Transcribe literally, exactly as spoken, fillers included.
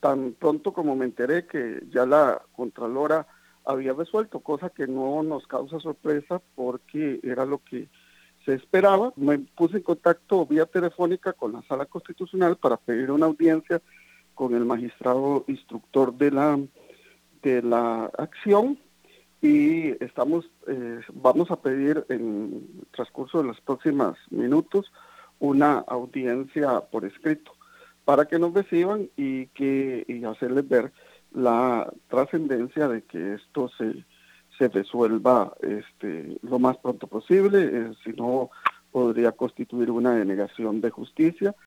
tan pronto como me enteré que ya la Contralora había resuelto, cosa que no nos causa sorpresa porque era lo que se esperaba. Me puse en contacto vía telefónica con la Sala Constitucional para pedir una audiencia con el magistrado instructor de la, de la acción y estamos eh, vamos a pedir en el transcurso de los próximos minutos una audiencia por escrito para que nos reciban y que y hacerles ver la trascendencia de que esto se se resuelva este lo más pronto posible, eh, si no podría constituir una denegación de justicia